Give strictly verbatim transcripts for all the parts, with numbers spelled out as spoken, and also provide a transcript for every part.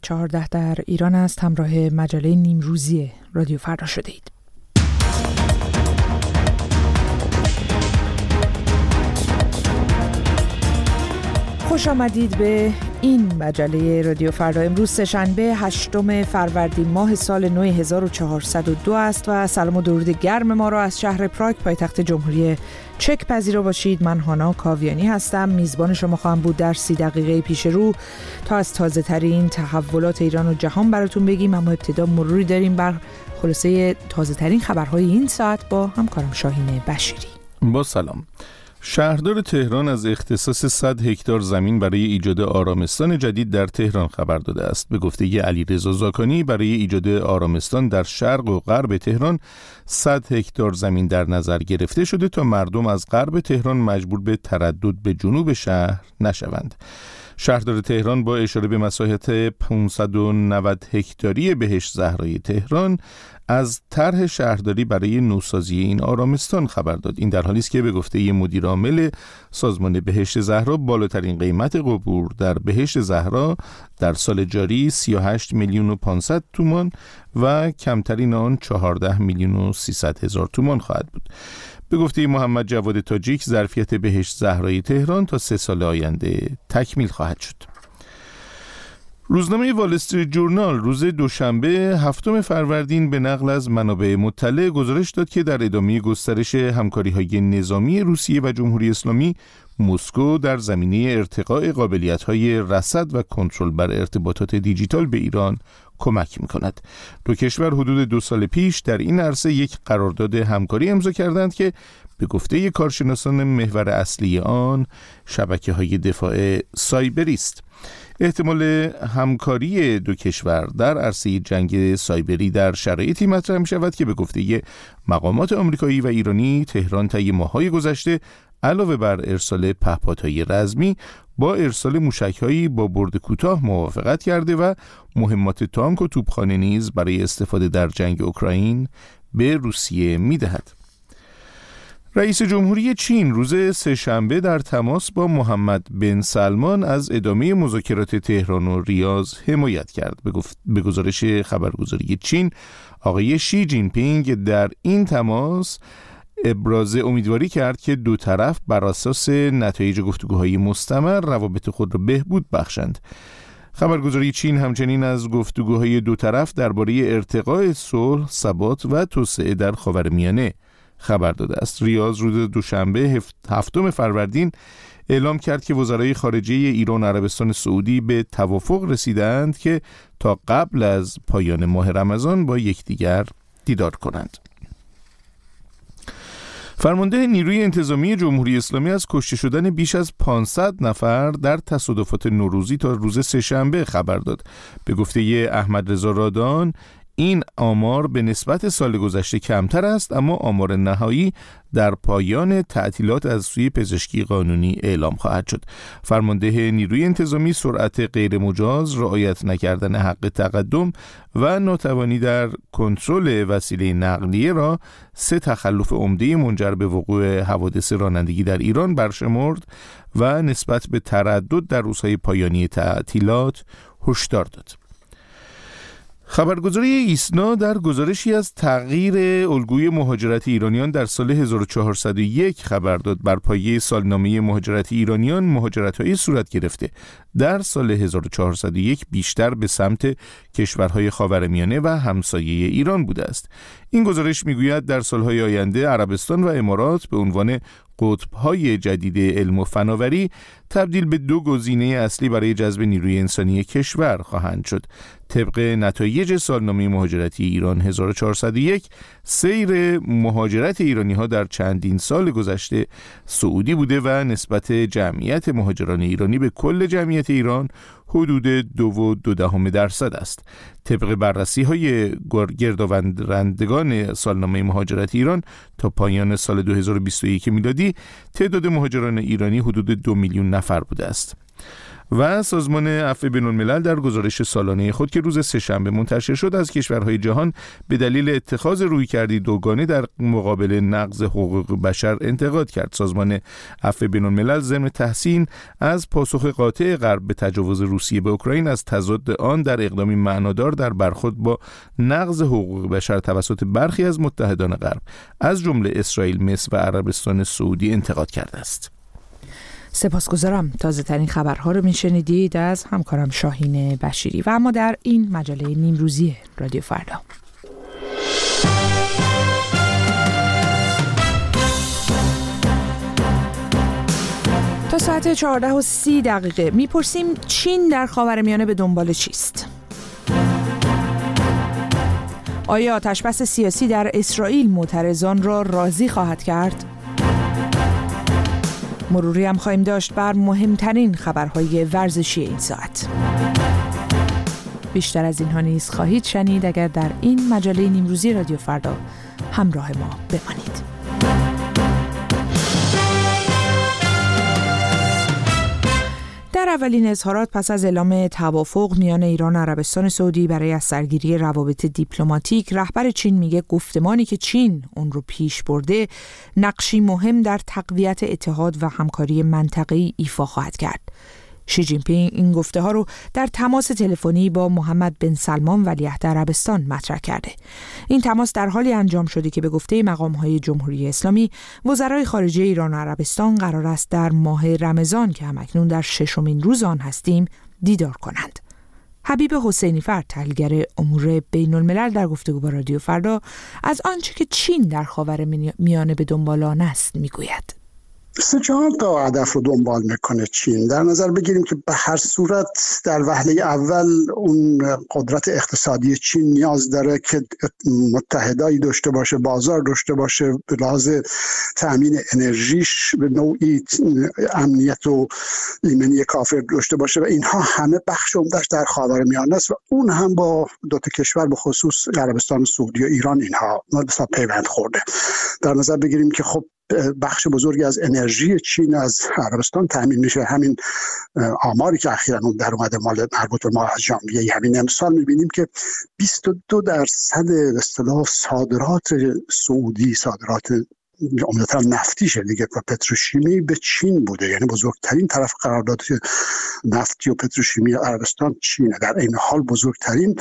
چهارده در ایران است. همراه مجله نیمروزی رادیو فردا شده اید. خوش آمدید به این مجله رادیو فردا. امروز سه‌شنبه هشتم فروردین ماه سال نو هزار و چهارصد و دو است و سلام و درود گرم ما را از شهر پراگ پایتخت جمهوری چک پذیرا باشید. من هانا کاویانی هستم، میزبان شما خواهم بود در سی دقیقه پیش رو تا از تازه ترین تحولات ایران و جهان براتون بگیم. اما ابتدا مروری داریم بر خلاصه تازه ترین خبرهای این ساعت با همکارم شاهین بشیری. با سلام. شهردار تهران از اختصاص صد هکتار زمین برای ایجاد آرامستان جدید در تهران خبر داده است. به گفته علیرضا زاکانی، برای ایجاد آرامستان در شرق و غرب تهران صد هکتار زمین در نظر گرفته شده تا مردم از غرب تهران مجبور به تردد به جنوب شهر نشوند. شهردار تهران با اشاره به مساحت پانصد و نود هکتاری بهشت زهرای تهران از طرح شهرداری برای نوسازی این آرامستان خبر داد. این در حالی است که به گفته مدیر عامل سازمان بهشت زهرا، بالاترین قیمت قبور در بهشت زهرا در سال جاری سی و هشت میلیون و پانصد تومان و کمترین آن چهارده میلیون و سیصد هزار تومان خواهد بود. به گفته محمد جواد تاجیک، ظرفیت بهشت زهرای تهران تا سه سال آینده تکمیل خواهد شد. روزنامه وال استریت جورنال روز دوشنبه هفتم فروردین به نقل از منابع مطلع گزارش داد که در ادامه گسترش همکاری‌های نظامی روسیه و جمهوری اسلامی، مسکو در زمینه ارتقاء قابلیت‌های رصد و کنترل بر ارتباطات دیجیتال به ایران کمک می‌کند. دو کشور حدود دو سال پیش در این عرصه یک قرارداد همکاری امضا کردند که به گفته کارشناسان محور اصلی آن شبکه‌های دفاع سایبری است. احتمال همکاری دو کشور در عرصه جنگ سایبری در شرایطی مطرح می شود که به گفته مقامات آمریکایی و ایرانی، تهران طی ماه‌های گذشته علاوه بر ارسال پهپادهای رزمی با ارسال موشک‌هایی با برد کوتاه موافقت کرده و مهمات تانک و توپخانه نیز برای استفاده در جنگ اوکراین به روسیه می‌دهد. رئیس جمهوری چین روز سه‌شنبه در تماس با محمد بن سلمان از ادامه مذاکرات تهران و ریاض حمایت کرد. به گزارش خبرگزاری چین، آقای شی جین پینگ در این تماس ابراز امیدواری کرد که دو طرف بر اساس نتایج گفتگوهای مستمر روابط خود را بهبود بخشند. خبرگزاری چین همچنین از گفتگوهای دو طرف درباره ارتقاء صلح، ثبات و توسعه در خاورمیانه خبر داده است. ریاض روز دوشنبه هفتم فروردین اعلام کرد که وزرای خارجه ایران و عربستان سعودی به توافق رسیدند که تا قبل از پایان ماه رمضان با یکدیگر دیدار کنند. فرمانده نیروی انتظامی جمهوری اسلامی از کشته شدن بیش از پانصد نفر در تصادفات نوروزی تا روز سه‌شنبه خبر داد. به گفته احمد رضا رادان، این آمار به نسبت سال گذشته کمتر است، اما آمار نهایی در پایان تعطیلات از سوی پزشکی قانونی اعلام خواهد شد. فرمانده نیروی انتظامی سرعت غیر مجاز، رعایت نکردن حق تقدم و ناتوانی در کنترل وسیله نقلیه را سه تخلف عمده منجر به وقوع حوادث رانندگی در ایران برشمرد و نسبت به تردد در روزهای پایانی تعطیلات هشدار داد. خبرگزاری ایسنا در گزارشی از تغییر الگوی مهاجرت ایرانیان در سال هزار و چهارصد و یک خبر داد. بر پایه سالنامه مهاجرت ایرانیان، مهاجرت‌های صورت گرفته در سال هزار و چهارصد و یک بیشتر به سمت کشورهای خاورمیانه و همسایه ایران بوده است. این گزارش میگوید در سالهای آینده عربستان و امارات به عنوان قطب‌های جدید علم و فناوری تبدیل به دو گزینه اصلی برای جذب نیروی انسانی کشور خواهند شد. طبق نتایج سالنامه مهاجرتی ایران هزار و چهارصد و یک، سیر مهاجرت ایرانی‌ها در چندین سال گذشته صعودی بوده و نسبت جمعیت مهاجران ایرانی به کل جمعیت ایران حدود دو و دو دهم درصد است. طبق بررسی های گردآورندگان سالنامه مهاجرت ایران تا پایان سال دو هزار و بیست و یک میلادی تعداد مهاجران ایرانی حدود دو میلیون نفر بوده است. و سازمان عفو بین‌الملل در گزارش سالانه خود که روز سه‌شنبه منتشر شد از کشورهای جهان به دلیل اتخاذ رویکردی دوگانه در مقابل نقض حقوق بشر انتقاد کرد. سازمان عفو بین‌الملل ضمن تحسین از پاسخ قاطع غرب به تجاوز روسیه به اوکراین از تضاد آن در اقدامی معنادار در برخورد با نقض حقوق بشر توسط برخی از متحدان غرب از جمله اسرائیل، مصر و عربستان سعودی انتقاد کرده است. سپاسگزارم. تازه ترین خبرها رو میشنیدید از همکارم شاهین بشیری. و اما در این مجله نیمروزی رادیو فردا تا ساعت چهارده و سی دقیقه میپرسیم چین در خاورمیانه به دنبال چیست؟ آیا آتشبس سیاسی در اسرائیل معترضان را راضی خواهد کرد؟ مروری هم خواهیم داشت بر مهمترین خبرهای ورزشی این ساعت. بیشتر از اینها نیز خواهید شنید اگر در این مجله نیمروزی رادیو فردا همراه ما بمانید. در اولین اظهارات پس از اعلام توافق میان ایران و عربستان سعودی برای از سرگیری روابط دیپلماتیک، رهبر چین میگه گفتمانی که چین اون رو پیش برده نقشی مهم در تقویت اتحاد و همکاری منطقه‌ای ایفا خواهد کرد. شی جین پینگ این گفته ها رو در تماس تلفنی با محمد بن سلمان ولیعهد عربستان مطرح کرده. این تماس در حالی انجام شده که به گفته مقام‌های جمهوری اسلامی وزرای خارجه ایران و عربستان قرار است در ماه رمضان که همکنون در ششمین روز آن هستیم دیدار کنند. حبیب حسینی فرد، تحلیلگر امور بین الملل، در گفتگو با رادیو فردا از آنچه که چین در خاورمیانه به دنبال آن است میگوید. سه چهار تا هدف رو دنبال میکنه چین. در نظر بگیریم که به هر صورت در وهله اول اون قدرت اقتصادی چین نیاز داره که متحدایی داشته باشه، بازار داشته باشه، به لحاظ تأمین انرژیش به نوعی امنیت و ایمنی کافی داشته باشه و اینها همه بخش عمده‌اش در خاورمیانه است و اون هم با دو تا کشور به خصوص عربستان سعودی و ایران اینها مثلا پیوند خورده. در نظر بگیریم که خب بخش بزرگی از انرژی چین از عربستان تامین میشه. همین آماری که اخیراً در اومده مال مربوط به ماه ژانویه همین امسال میبینیم که بیست و دو درصد به اصطلاح صادرات سعودی، صادرات عمدتاً نفتیشه دیگه و پتروشیمی به چین بوده. یعنی بزرگترین طرف قرارداد نفتی و پتروشیمی عربستان چینه. در این حال بزرگترین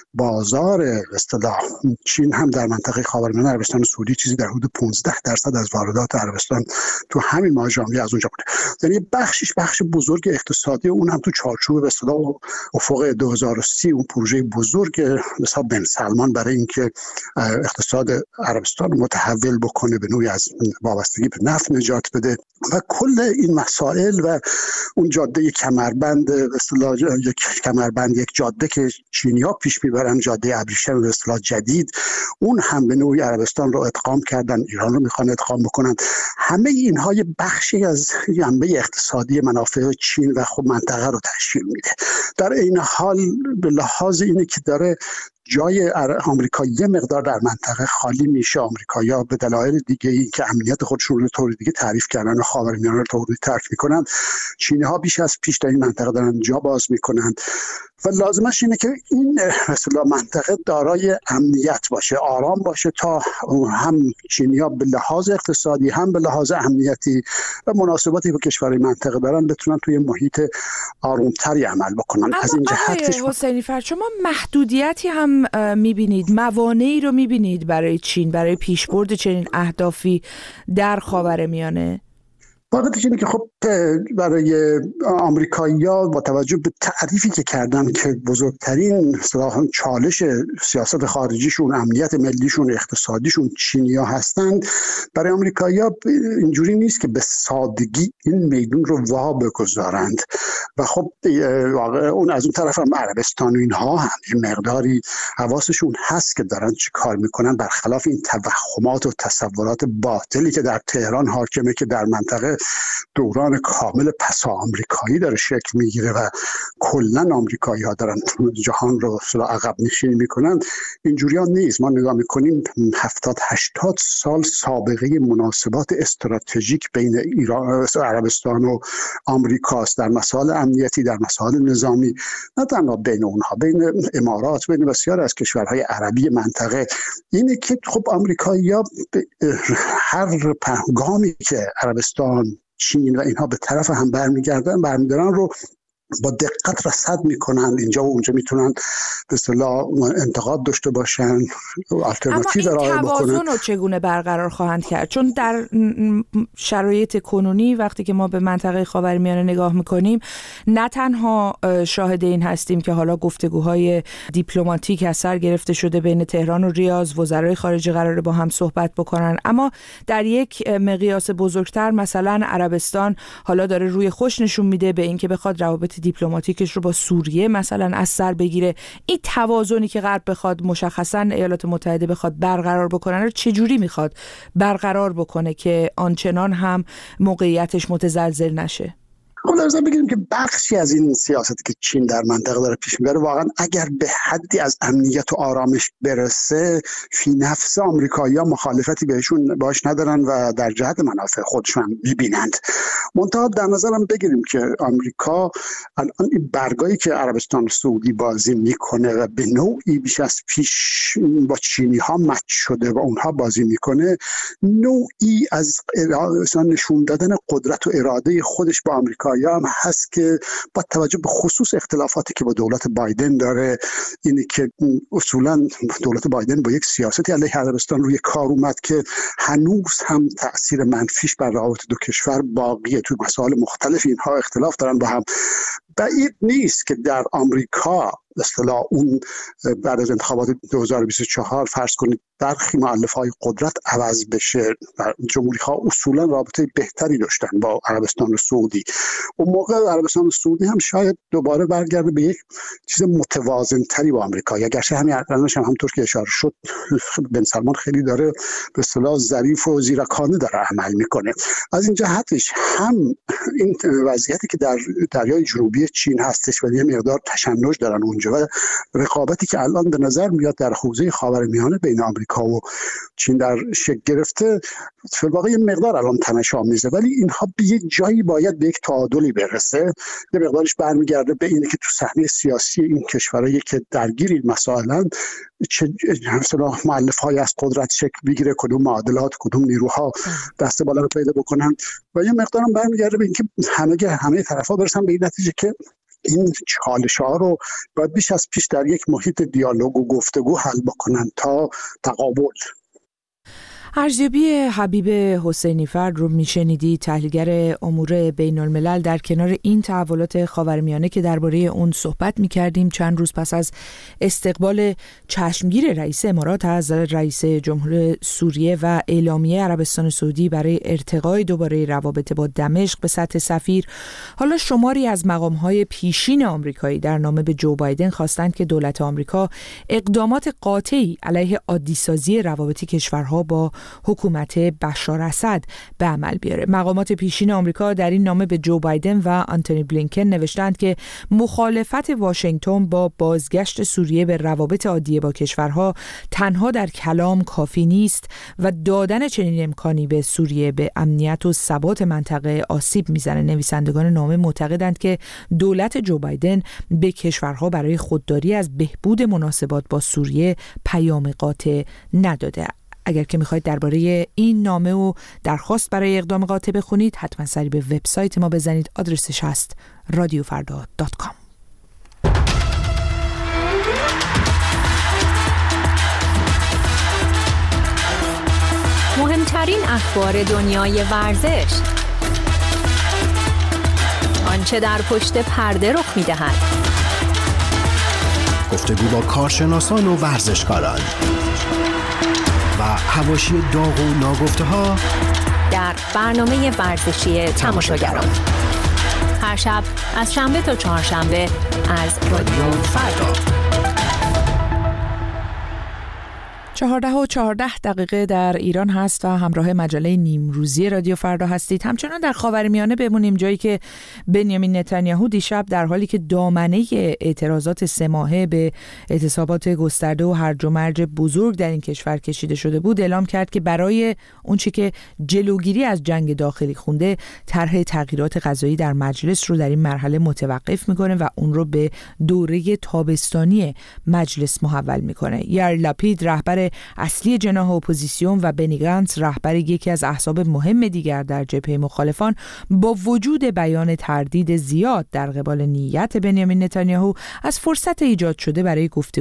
بازار به اصطلاح چین هم در منطقه خاورمیانه عربستان سعودی چیزی در حدود پانزده درصد از واردات عربستان تو همین ماه ژانویه از اونجا بوده. یعنی بخشش بخش بزرگ اقتصادی اون هم تو چارچوب به اصطلاح افق دو هزار و سی اون پروژه بزرگ حساب بن سلمان برای اینکه اقتصاد عربستان متحول بکنه، به نوعی از وابستگی به نفت نجات بده و کل این مسائل و اون جاده کمربند به اصطلاح یک کمربند یک جاده که چینی‌ها پیش میبرن، جاده ابریشم به اصطلاح جدید، اون هم به نوعی عربستان رو ادغام کردن، ایران رو میخوان ادغام بکنن. همه اینها یه بخشی از جنبه اقتصادی منافع چین و خب منطقه رو تشکیل میده. در این حال به لحاظ اینه که داره جای آمریکا یه مقدار در منطقه خالی میشه. آمریکایی‌ها به دلایل دیگه ای که امنیت خودشون رو طور دیگه تعریف کردن و خاورمیانه رو طور دیگه ترک میکنن، چینی‌ها بیش از پیش در این منطقه دارن جا باز میکنن و لازمش اینه که این مثلا منطقه دارای امنیت باشه، آرام باشه تا هم چینی‌ها به لحاظ اقتصادی هم به لحاظ امنیتی و مناسباتی با کشورهای منطقه دارن بتونن توی محیط آرومتری عمل بکنن. از این جهت حسینی فرد شما محدودیتی هم میبینید، موانعی رو میبینید برای چین برای پیشبرد چنین اهدافی در خاورمیانه؟ واقعیتش اینه که خب برای آمریکایی‌ها با توجه به تعریفی که کردن که بزرگترین اصطلاحاً چالش سیاست خارجیشون، امنیت ملیشون، اقتصادیشون چینی‌ها هستند، برای آمریکایی‌ها اینجوری نیست که به سادگی این میدون رو وا بگذارند و خب واقعا اون از اون طرف هم عربستان و اینها هم این مقداری حواسشون هست که دارن چی کار میکنن، برخلاف این توهمات و تصورات باطلی که در تهران حاکمه که در منطقه دوران کامل پسا آمریکایی داره شکل میگیره و کلا آمریکایی ها دارن جهان رو عقب نشینی میکنن، اینجوری ها نیست. ما نگاه میکنیم هفتاد هشتاد سال سابقه مناسبات استراتژیک بین ایران، عربستان و آمریکاست در مسائل امنیتی، در مسائل نظامی، نه تنها بین اونها، بین امارات، بین بسیار از کشورهای عربی منطقه. اینه که خب آمریکایی‌ها هر گامی که عربستان، چین و اینها به طرف هم برمیگردن برمیدارن رو با دقت رصد میکنن، اینجا و اونجا میتونن به اصطلاح انتقاد داشته باشن، آلترناتیو ارائه بکنن. اما این توازن رو چگونه برقرار خواهند کرد؟ چون در شرایط کنونی وقتی که ما به منطقه خاورمیانه نگاه میکنیم، نه تنها شاهد این هستیم که حالا گفتگوهای دیپلماتیک از سر گرفته شده بین تهران و ریاض، وزرای خارجه قراره با هم صحبت بکنن، اما در یک مقیاس بزرگتر مثلا عربستان حالا داره روی خوش نشون میده به اینکه بخواد روابط دیپلماتیکش رو با سوریه مثلا از سر بگیره. این توازنی که غرب بخواد، مشخصا ایالات متحده بخواد برقرار بکنه، رو چجوری میخواد برقرار بکنه که آنچنان هم موقعیتش متزلزل نشه؟ خب در ضمن بگیم که بخشی از این سیاستی که چین در منطقه داره پیش میبره واقعا اگر به حدی از امنیت و آرامش برسه، فی نفس آمریکایی‌ها مخالفتی بهشون باش ندارن و در جهت منافع خودشون میبینند. منتها در نظرم بگیریم که آمریکا الان این برگایی که عربستان سعودی بازی میکنه و به نوعی بیش از پیش با چینی ها مچ شده و اونها بازی میکنه، نوعی از نشون دادن قدرت و اراده خودش با آمریکا یا هم هست که با توجه به خصوص اختلافاتی که با دولت بایدن داره، اینه که اصولا دولت بایدن با یک سیاستی علیه عربستان روی کار اومد که هنوز هم تأثیر منفیش بر روابط دو کشور باقیه. توی مسائل مختلف اینها اختلاف دارن با هم. بعید نیست که در آمریکا اصطلاح اون بعد از انتخابات دو هزار و بیست و چهار فرض کنید برخی مؤلفه‌های قدرت عوض بشه. جمهوری‌ها اصولا رابطه بهتری داشتن با عربستان سعودی. اون موقع عربستان سعودی هم شاید دوباره برگرده به یک چیز متوازن‌تری با آمریکا. اگرچه همین الانش هم همونطور که اشاره شد بن سلمان خیلی داره به اصطلاح ظریف و زیرکانه داره عمل میکنه. از این جهتش هم این وضعیتی که در دریای جنوبی چین هستش و یه مقدار تشنج دارن اونجا و رقابتی که الان به نظر میاد در حوزه خاورمیانه بین آمریکا و چین در شکل گرفته، فی الواقع یه مقدار الان تنش‌آمیزه، ولی اینها به یه جایی باید به یک تعادلی برسه. یه مقدارش برمیگرده به اینه که تو صحنه سیاسی این کشورهایی که درگیر این مسائلن چه مثلا مؤلفه‌های از قدرت شکل بگیره، کدوم معادلات، کدوم نیروها دست بالا رو پیدا بکنن و یه مقدارم برمیگرده به اینکه همه همه طرفا برسن به این نتیجه که این چالش‌ها رو باید بیش از پیش در یک محیط دیالوگ و گفتگو حل بکنن تا تقابل. ارزیابی حبیب حسینی فرد رو میشنیدی، تحلیلگر امور بین الملل، در کنار این تحولات خاورمیانه که درباره اون صحبت میکردیم چند روز پس از استقبال چشمگیر رئیس امارات از رئیس جمهور سوریه و اعلامیه عربستان سعودی برای ارتقای دوباره روابط با دمشق به سطح سفیر، حالا شماری از مقام‌های پیشین آمریکایی در نامه به جو بایدن خواستند که دولت آمریکا اقدامات قاطعی علیه عادی‌سازی روابط کشورها با حکومت بشار اسد به عمل بیاره. مقامات پیشین آمریکا در این نامه به جو بایدن و آنتونی بلینکن نوشتند که مخالفت واشنگتن با بازگشت سوریه به روابط عادی با کشورها تنها در کلام کافی نیست و دادن چنین امکانی به سوریه به امنیت و ثبات منطقه آسیب میزنه. نویسندگان نامه معتقدند که دولت جو بایدن به کشورها برای خودداری از بهبود مناسبات با سوریه پیام قاطع نداده. اگر که میخواید درباره این نامه و درخواست برای اقدام قاطع بخونید، حتما سری به وبسایت ما بزنید. آدرسش هست رادیو فردا دات کام. مهمترین اخبار دنیای ورزش، آنچه در پشت پرده رخ میدهد، گفتگو با کارشناسان و ورزشکاران و حواشی داغ و ناگفته ها در برنامه ورزشی تماشاگران، هر شب از شنبه تا چهارشنبه از رادیو فردا. چهارده و چهارده دقیقه در ایران هست و همراه مجله نیمروزی رادیو فردا هستید. همچنان در خاورمیانه بمونیم، جایی که بنیامین نتانیاهو دیشب در حالی که دامنه اعتراضات سه ماهه به اعتصابات گسترده و هرج و مرج بزرگ در این کشور کشیده شده بود، اعلام کرد که برای اون چی که جلوگیری از جنگ داخلی خونده، طرح تغییرات قضایی در مجلس رو در این مرحله متوقف میکنه و اون رو به دوره تابستانی مجلس محول میکنه. یار لاپید رهبر اصلی جناح اپوزیسیون و بنی گانتز رهبر یکی از احزاب مهم دیگر در جبهه مخالفان با وجود بیان تردید زیاد در قبال نیت بنیامین نتانیاهو از فرصت ایجاد شده برای گفتگو